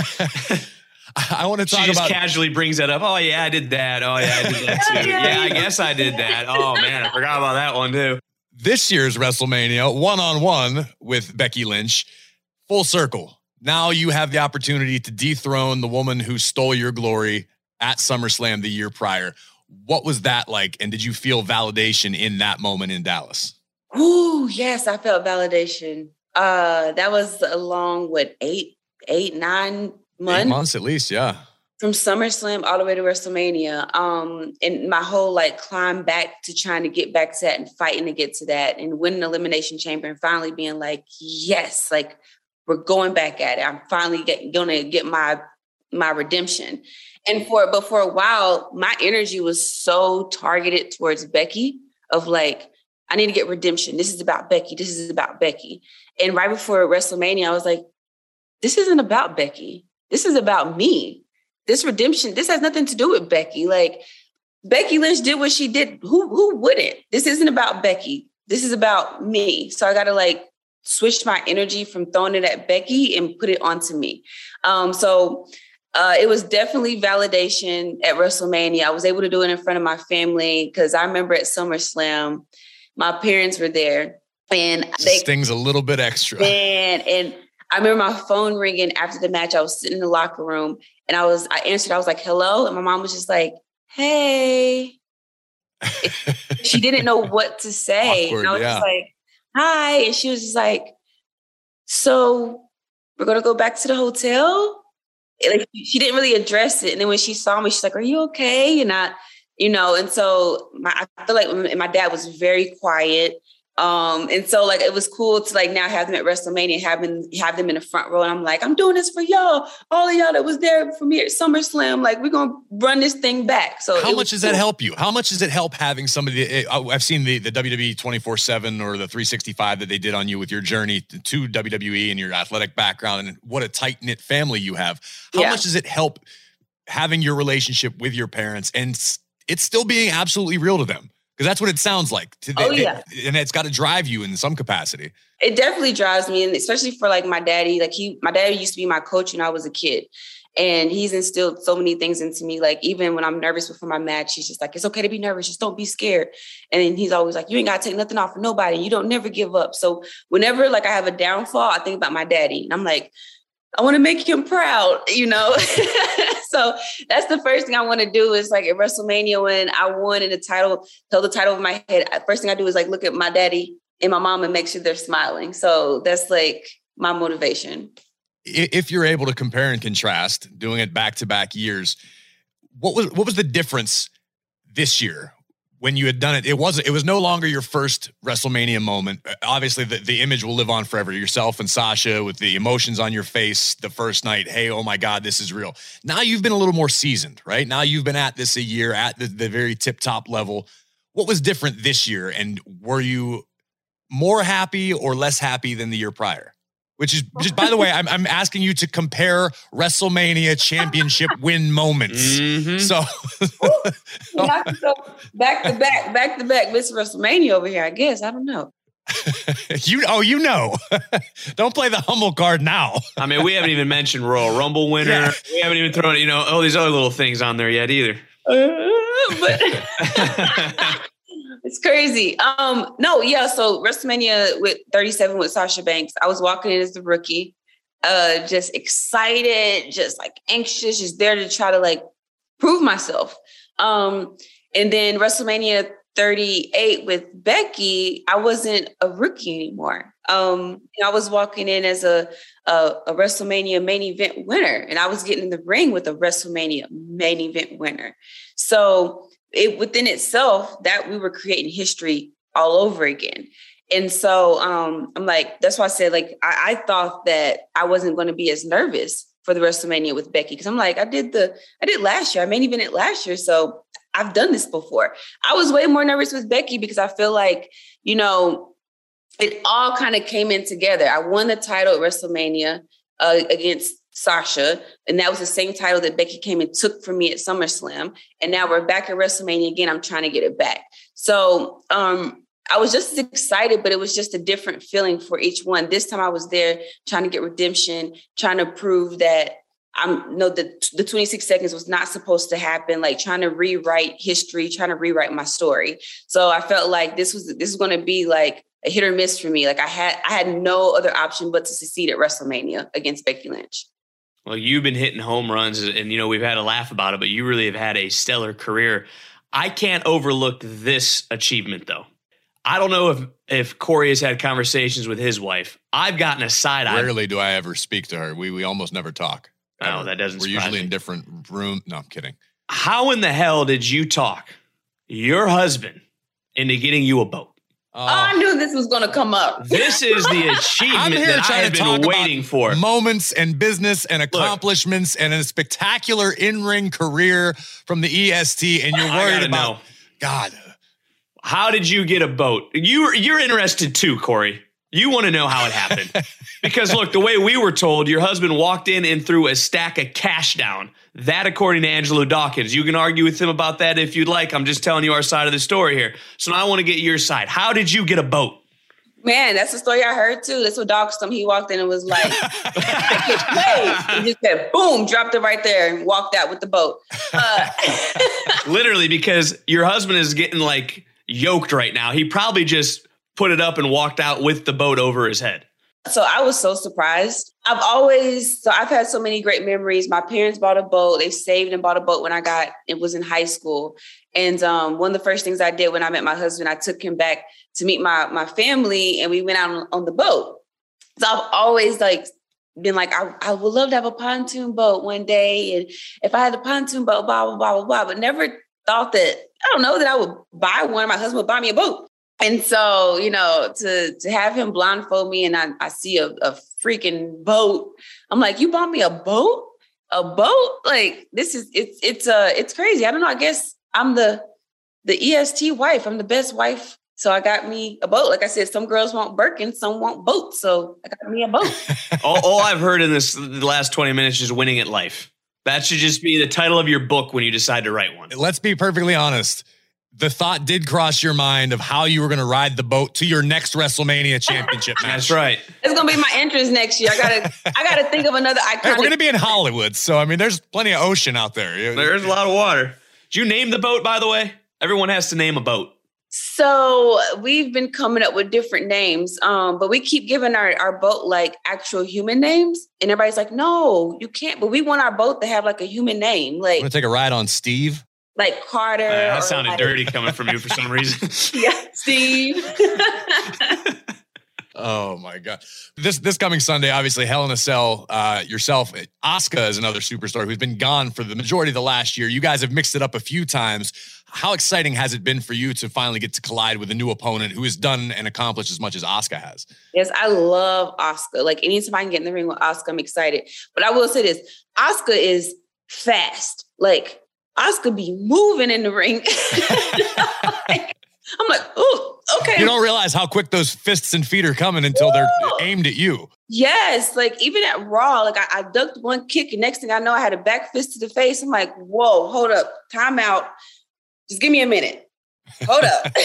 I want to talk she just about casually brings that up. Oh yeah, I did that. Oh yeah, I did that too. Yeah, I guess I did that. Oh man, I forgot about that one too. This year's WrestleMania, one-on-one with Becky Lynch, full circle. Now you have the opportunity to dethrone the woman who stole your glory at SummerSlam the year prior. What was that like? And did you feel validation in that moment in Dallas? Ooh, yes, I felt validation. Uh, that was a long, what, eight, eight, nine months? Eight months at least, yeah. From SummerSlam all the way to WrestleMania. Um, and my whole like climb back to trying to get back to that and fighting to get to that and winning Elimination Chamber and finally being like, yes, like we're going back at it. I'm finally get, gonna get my my redemption. And for, but for a while, my energy was so targeted towards Becky of like, I need to get redemption. This is about Becky. This is about Becky. And right before WrestleMania, I was like, this isn't about Becky. This is about me. This redemption, this has nothing to do with Becky. Like Becky Lynch did what she did. Who, who wouldn't? This isn't about Becky. This is about me. So I got to like switch my energy from throwing it at Becky and put it onto me. Um, so Uh, it was definitely validation at WrestleMania. I was able to do it in front of my family because I remember at SummerSlam, my parents were there, and they stings a little bit extra. Man, and I remember my phone ringing after the match. I was sitting in the locker room, and I was I answered. I was like, "Hello," and my mom was just like, "Hey." She didn't know what to say. Awkward, and I was yeah. just like, "Hi," and she was just like, "So we're gonna go back to the hotel?" Like she didn't really address it. And then when she saw me, she's like, "Are you okay?" And I you know, and so my, I feel like my dad was very quiet. Um, and so like, it was cool to like now have them at WrestleMania, having have them in the front row. And I'm like, I'm doing this for y'all, all of y'all that was there for me at SummerSlam. Like, we're going to run this thing back. So how much does cool. that help you? How much does it help having somebody? I've seen the, the W W E twenty-four seven or the three sixty-five that they did on you with your journey to W W E and your athletic background and what a tight knit family you have. How yeah. much does it help having your relationship with your parents and it's still being absolutely real to them? Because that's what it sounds like. To, oh, yeah. It, and it's got to drive you in some capacity. It definitely drives me. And especially for like my daddy, like he, my daddy used to be my coach when I was a kid. And he's instilled so many things into me. Like even when I'm nervous before my match, he's just like, it's okay to be nervous. Just don't be scared. And then he's always like, you ain't got to take nothing off of nobody. You don't never give up. So whenever like I have a downfall, I think about my daddy. And I'm like, I want to make him proud, you know? So that's the first thing I want to do is like at WrestleMania when I won and the title, held the title over my head. First thing I do is like look at my daddy and my mom and make sure they're smiling. So that's like my motivation. If you're able to compare and contrast doing it back to back years, what was, what was the difference this year? When you had done it, it wasn't, it was no longer your first WrestleMania moment. Obviously the, the image will live on forever. Yourself and Sasha with the emotions on your face the first night. Hey, oh my God, this is real. Now you've been a little more seasoned, right? Now you've been at this a year at the, the very tip top level. What was different this year? And were you more happy or less happy than the year prior? Which is just, by the way, I'm, I'm asking you to compare WrestleMania championship win moments. Mm-hmm. So back to back, back to back, Miss WrestleMania over here, I guess. I don't know. you oh, you know. Don't play the humble card now. I mean, we haven't even mentioned Royal Rumble winner. Yeah. We haven't even thrown, you know, all these other little things on there yet either. Uh, but it's crazy. Um, no, yeah. So WrestleMania with thirty-seven with Sasha Banks, I was walking in as the rookie, uh, just excited, just like anxious, just there to try to like prove myself. Um, and then WrestleMania thirty-eight with Becky, I wasn't a rookie anymore. Um, I was walking in as a, a a WrestleMania main event winner, and I was getting in the ring with a WrestleMania main event winner. So it within itself that we were creating history all over again. And so um, I'm like, that's why I said, like, I, I thought that I wasn't going to be as nervous for the WrestleMania with Becky. Cause I'm like, I did the, I did last year. I main evented last year. So I've done this before. I was way more nervous with Becky because I feel like, you know, it all kind of came in together. I won the title at WrestleMania uh, against Sasha, and that was the same title that Becky came and took from me at SummerSlam. And now we're back at WrestleMania again. I'm trying to get it back. So um, I was just as excited, but it was just a different feeling for each one. This time I was there trying to get redemption, trying to prove that I'm no, the, the twenty-six seconds was not supposed to happen, like trying to rewrite history, trying to rewrite my story. So I felt like this was, this is going to be like a hit or miss for me. Like I had, I had no other option but to succeed at WrestleMania against Becky Lynch. Well, you've been hitting home runs and, you know, we've had a laugh about it, but you really have had a stellar career. I can't overlook this achievement, though. I don't know if, if Corey has had conversations with his wife. I've gotten a side eye. Rarely do I ever speak to her. We we almost never talk. No, ever. That doesn't We're surprise usually me. in different rooms. No, I'm kidding. How in the hell did you talk your husband into getting you a boat? Oh, I knew this was going to come up. This is the achievement that I have been waiting for. Moments and business and accomplishments. Look, and a spectacular in-ring career from the E S T. And you're worried about, know. God. How did you get a boat? You, you're interested too, Corey. You want to know how it happened. Because look, the way we were told, your husband walked in and threw a stack of cash down. That, according to Angelo Dawkins. You can argue with him about that if you'd like. I'm just telling you our side of the story here. So now I want to get your side. How did you get a boat? Man, that's the story I heard too. That's what Dawkins told me. He walked in and was like, I can play. He just said, boom, dropped it right there and walked out with the boat. Uh, Literally, because your husband is getting like yoked right now. He probably just put it up and walked out with the boat over his head. So I was so surprised. I've always, so I've had so many great memories. My parents bought a boat. They saved and bought a boat when I got, it was in high school. And um, one of the first things I did when I met my husband, I took him back to meet my, my family and we went out on, on the boat. So I've always like been like, I, I would love to have a pontoon boat one day. And if I had a pontoon boat, blah, blah, blah, blah, blah, but never thought that, I don't know, that I would buy one. My husband would buy me a boat. And so, you know, to to have him blindfold me and I, I see a, a freaking boat, I'm like, you bought me a boat? A boat? Like, this is, it's, it's, uh, it's crazy. I don't know. I guess I'm the, the E S T wife. I'm the best wife. So I got me a boat. Like I said, some girls want Birkin, some want boats. So I got me a boat. all, all I've heard in this the last twenty minutes is winning at life. That should just be the title of your book when you decide to write one. Let's be perfectly honest. The thought did cross your mind of how you were going to ride the boat to your next WrestleMania championship match. That's right. It's going to be my entrance next year. I got to I got to think of another iconic. Hey, we're going to be in Hollywood. So, I mean, there's plenty of ocean out there. There's a lot of water. Did you name the boat, by the way? Everyone has to name a boat. So we've been coming up with different names, um, but we keep giving our, our boat like actual human names. And everybody's like, no, you can't. But we want our boat to have like a human name. Like, want to take a ride on Steve? Like Carter. Uh, that sounded like, dirty coming from you for some reason. Yeah, Steve. Oh my God. This this coming Sunday, obviously Hell in a Cell, uh, yourself, Asuka is another superstar who's been gone for the majority of the last year. You guys have mixed it up a few times. How exciting has it been for you to finally get to collide with a new opponent who has done and accomplished as much as Asuka has? Yes, I love Asuka. Like anytime I can get in the ring with Asuka, I'm excited. But I will say this, Asuka is fast. Like Asuka be moving in the ring. like, I'm like, oh, okay. You don't realize how quick those fists and feet are coming until Woo! They're aimed at you. Yes. Like even at Raw, like I, I ducked one kick and next thing I know, I had a back fist to the face. I'm like, whoa, hold up, time out. Just give me a minute. Hold up.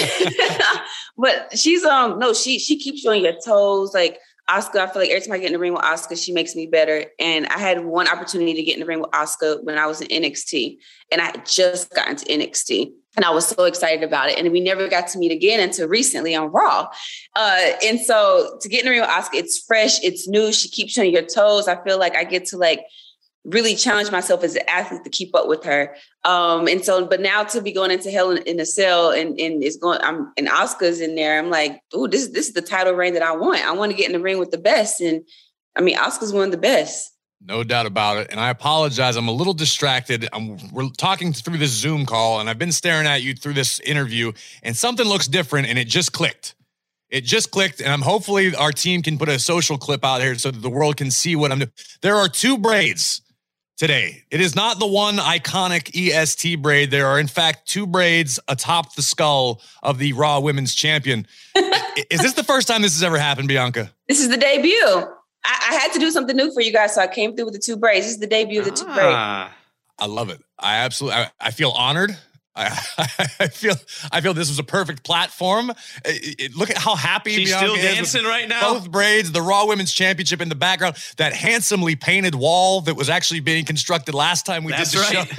But she's, um, no, she, she keeps you on your toes. Like Asuka, I feel like every time I get in the ring with Asuka, she makes me better. And I had one opportunity to get in the ring with Asuka when I was in N X T and I had just gotten to N X T. And I was so excited about it. And we never got to meet again until recently on Raw. Uh, and so to get in the ring with Asuka, it's fresh, it's new. She keeps you on your toes. I feel like I get to like really challenge myself as an athlete to keep up with her. Um, and so, but now to be going into Hell in, in a Cell and, and it's going, I'm and Asuka's in there. I'm like, oh, this, this is the title reign that I want. I want to get in the ring with the best. And I mean, Asuka's one of the best. No doubt about it. And I apologize. I'm a little distracted. I'm, we're talking through this Zoom call and I've been staring at you through this interview and something looks different and it just clicked. It just clicked. And I'm hopefully our team can put a social clip out here so that the world can see what I'm doing. There are two braids today. It is not the one iconic E S T braid. There are in fact two braids atop the skull of the Raw Women's Champion. Is this the first time this has ever happened, Bianca? This is the debut. I, I had to do something new for you guys, so I came through with the two braids. This is the debut of the two ah. braids. I love it. I absolutely, I, I feel honored. I, I feel, I feel this was a perfect platform. It, it, look at how happy she's Bianca still is dancing right now. Both braids, the Raw Women's Championship in the background, that handsomely painted wall that was actually being constructed last time we That's did the right.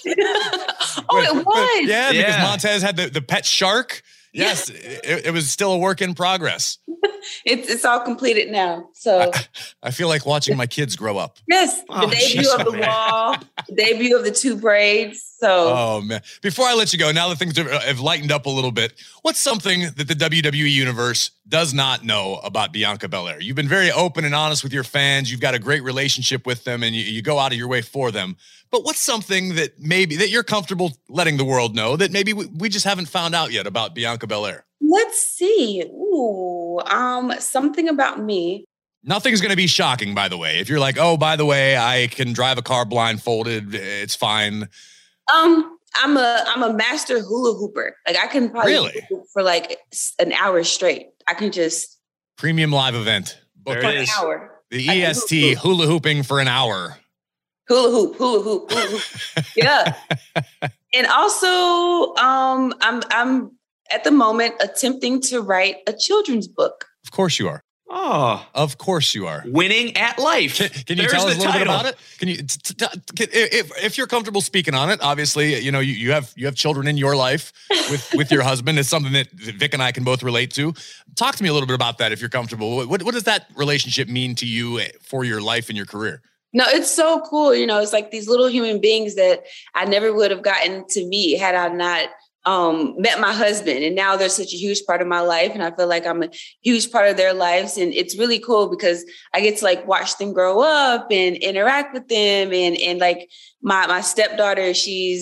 show. Oh, it was. Yeah, yeah, because Montez had the, the pet shark. Yes, it, it was still a work in progress. It's it's all completed now. So I, I feel like watching my kids grow up. Yes, the Oh, debut geez, of the man. wall, the debut of the two braids. So Oh man! Before I let you go, now that things have have lightened up a little bit, what's something that the W W E universe does not know about Bianca Belair? You've been very open and honest with your fans. You've got a great relationship with them, and you, you go out of your way for them. But what's something that maybe that you're comfortable letting the world know that maybe we, we just haven't found out yet about Bianca Belair? let's see. Ooh, um, something about me. Nothing's going to be shocking, by the way. If you're like, oh, by the way, I can drive a car blindfolded, it's fine. Um, I'm a I'm a master hula hooper. Like I can probably Really? hoop for like an hour straight. I can just Premium live event. There for it an is. hour. The I E can S T hoop. hula hooping for an hour. Hula hoop, hula hoop, hula hoop. Yeah. And also, um, I'm I'm at the moment attempting to write a children's book. Of course you are. Oh, Of course you are. winning at life. Can, can you There's tell us the a little bit title. about it? Can you, t- t- t- if if you're comfortable speaking on it? Obviously, you know you, you have you have children in your life with with your husband. It's something that Vic and I can both relate to. Talk to me a little bit about that, if you're comfortable. What what does that relationship mean to you for your life and your career? No, it's so cool. You know, it's like these little human beings that I never would have gotten to meet had I not um, met my husband. And now they're such a huge part of my life. And I feel like I'm a huge part of their lives. And it's really cool because I get to like watch them grow up and interact with them. And, and like my, my stepdaughter, she's,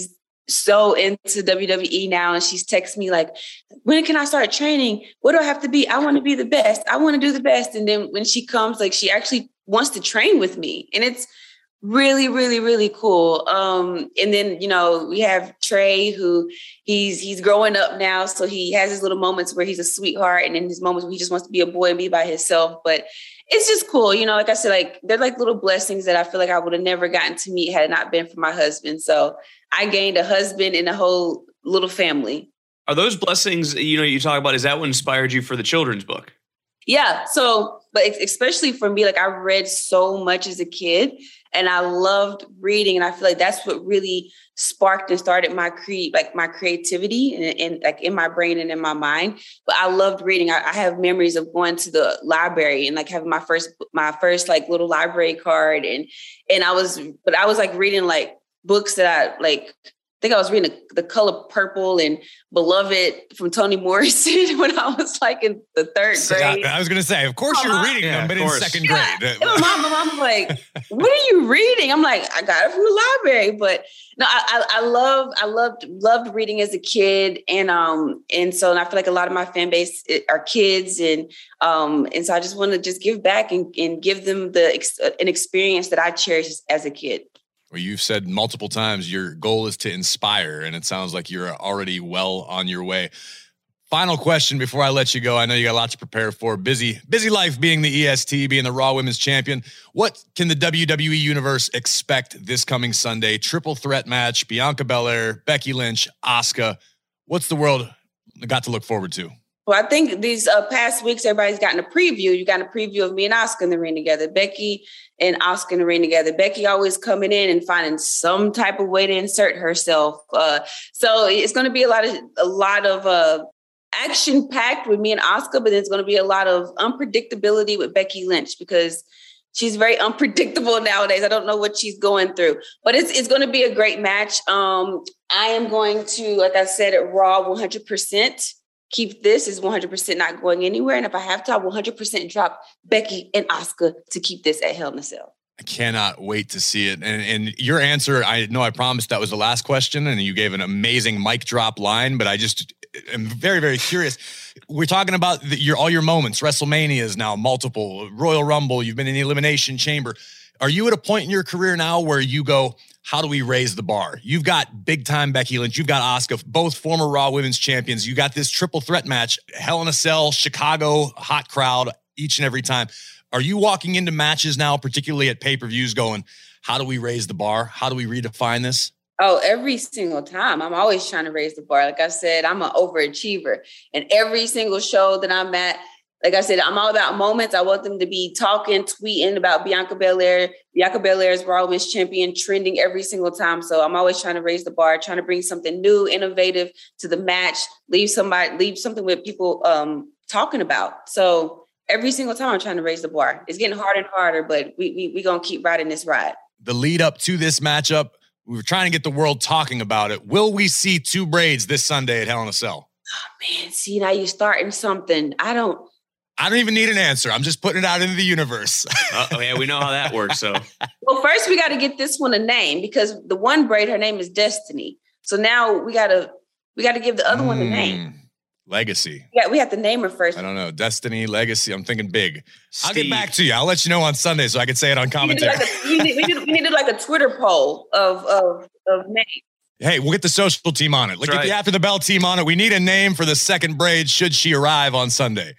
so into W W E now, and she's texting me like, when can I start training? What do I have to be? I want to be the best. I want to do the best. And then when she comes, like she actually wants to train with me. And it's really, really, really cool. Um, and then, you know, we have Trey, who he's he's growing up now. So he has his little moments where he's a sweetheart, and then his moments where he just wants to be a boy and be by himself. But it's just cool. You know, like I said, like they're like little blessings that I feel like I would have never gotten to meet had it not been for my husband. So I gained a husband and a whole little family. Are those blessings, you know, you talk about, is that what inspired you for the children's book? Yeah. So, but especially for me, like I read so much as a kid and I loved reading. And I feel like that's what really sparked and started my cre- like my creativity and, and like in my brain and in my mind. But I loved reading. I, I have memories of going to the library and like having my first, my first like little library card. And, and I was, but I was like reading like books that I like, I think I was reading The Color Purple and Beloved from Toni Morrison when I was like in the third grade. I, I was going to say, of course you're reading yeah, them, but in second yeah. grade. My mom, my mom was like, what are you reading? I'm like, I got it from the library. But no, I, I, I love, I loved, loved reading as a kid. And, um, and so, and I feel like a lot of my fan base are kids. And, um, and so I just want to just give back and, and give them the, an experience that I cherished as a kid. Well, you've said multiple times your goal is to inspire, and it sounds like you're already well on your way. Final question before I let you go. I know you got a lot to prepare for. Busy, busy life being the E S T, being the Raw Women's Champion. What can the W W E Universe expect this coming Sunday? Triple threat match, Bianca Belair, Becky Lynch, Asuka. What's the world got to look forward to? Well, I think these uh, past weeks, everybody's gotten a preview. You got a preview of me and Asuka in the ring together, Becky and Asuka in the ring together. Becky always coming in and finding some type of way to insert herself. Uh, so it's going to be a lot of a lot of uh, action packed with me and Asuka, but there's going to be a lot of unpredictability with Becky Lynch because she's very unpredictable nowadays. I don't know what she's going through, but it's it's going to be a great match. Um, I am going to, like I said, at Raw one hundred percent. Keep this is one hundred percent not going anywhere. And if I have to, I will one hundred percent drop Becky and Asuka to keep this at Hell in a Cell. I cannot wait to see it. And, and your answer, I know I promised that was the last question, and you gave an amazing mic drop line, but I just am very, very curious. We're talking about the, your all your moments, WrestleManias now, multiple, Royal Rumble, you've been in the Elimination Chamber. Are you at a point in your career now where you go, how do we raise the bar? You've got big time Becky Lynch. You've got Asuka, both former Raw Women's Champions. You got this triple threat match, Hell in a Cell, Chicago, hot crowd each and every time. Are you walking into matches now, particularly at pay-per-views, going, how do we raise the bar? How do we redefine this? Oh, every single time. I'm always trying to raise the bar. Like I said, I'm an overachiever. And every single show that I'm at, like I said, I'm all about moments. I want them to be talking, tweeting about Bianca Belair. Bianca Belair's Raw Women's Champion, trending every single time. So I'm always trying to raise the bar, trying to bring something new, innovative to the match, leave somebody, leave something with people um, talking about. So every single time I'm trying to raise the bar. It's getting harder and harder, but we we we gonna keep riding this ride. The lead up to this matchup, we were trying to get the world talking about it. Will we see two braids this Sunday at Hell in a Cell? Oh man, see now you're starting something. I don't. I don't even need an answer. I'm just putting it out into the universe. Oh yeah, we know how that works. So, well, first we got to get this one a name because the one braid, her name is Destiny. So now we gotta we got to give the other mm, one a name. Legacy. Yeah, we have to name her first. I don't know. Destiny, Legacy. I'm thinking big. Steve. I'll get back to you. I'll let you know on Sunday so I can say it on commentary. We need, like a, we, need, we, need, we needed like a Twitter poll of of of names. Hey, we'll get the social team on it. Let's get right. the After the Bell team on it. We need a name for the second braid should she arrive on Sunday.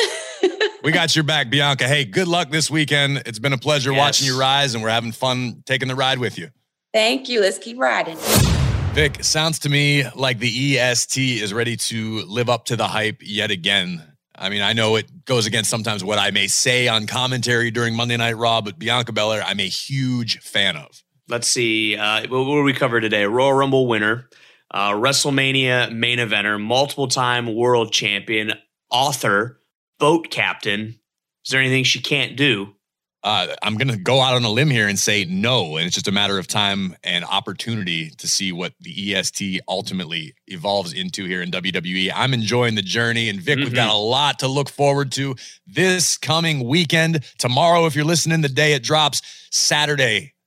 We got your back, Bianca. Hey, good luck this weekend. It's been a pleasure yes. watching you rise, and we're having fun taking the ride with you. Thank you. Let's keep riding. Vic, sounds to me like the E S T is ready to live up to the hype yet again. I mean, I know it goes against sometimes what I may say on commentary during Monday Night Raw, but Bianca Belair, I'm a huge fan of. Let's see. Uh, what will we cover today? Royal Rumble winner, uh, WrestleMania main eventer, multiple-time world champion, author, boat captain. Is there anything she can't do? Uh, I'm going to go out on a limb here and say no. And it's just a matter of time and opportunity to see what the E S T ultimately evolves into here in W W E. I'm enjoying the journey. And Vic, mm-hmm. we've got a lot to look forward to this coming weekend. Tomorrow, if you're listening the day it drops, Saturday,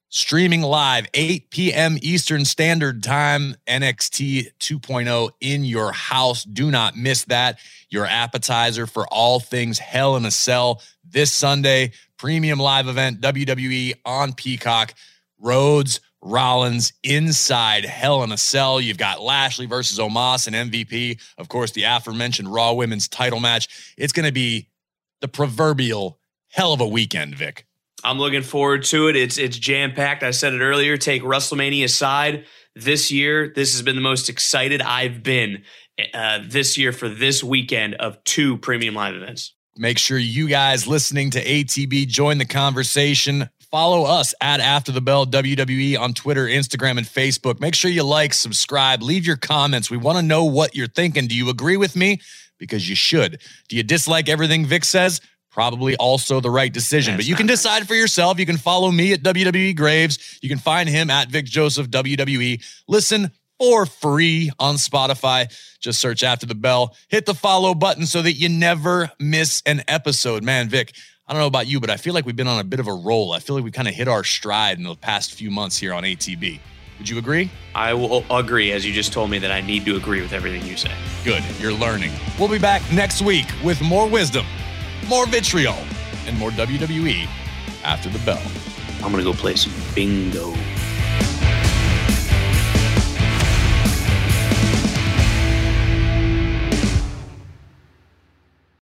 streaming live, eight p.m. Eastern Standard Time, N X T two point oh in your house. Do not miss that. Your appetizer for all things Hell in a Cell this Sunday. Premium live event, W W E on Peacock. Rhodes, Rollins inside Hell in a Cell. You've got Lashley versus Omos and M V P. Of course, the aforementioned Raw Women's title match. It's going to be the proverbial hell of a weekend, Vic. I'm looking forward to it. It's it's jam-packed. I said it earlier. Take WrestleMania aside. This year, this has been the most excited I've been uh, this year for this weekend of two premium live events. Make sure you guys listening to A T B join the conversation. Follow us at After the Bell W W E on Twitter, Instagram, and Facebook. Make sure you like, subscribe, leave your comments. We want to know what you're thinking. Do you agree with me? Because you should. Do you dislike everything Vic says? Probably also the right decision. That's but you can decide for yourself. You can follow me at W W E Graves. You can find him at Vic Joseph W W E. Listen for free on Spotify. Just search After the Bell. Hit the follow button so that you never miss an episode. Man, Vic, I don't know about you, but I feel like we've been on a bit of a roll. I feel like we kind of hit our stride in the past few months here on A T B. Would you agree? I will agree, as you just told me that I need to agree with everything you say. Good. You're learning. We'll be back next week with more wisdom, more vitriol, and more W W E After the Bell. I'm going to go play some bingo.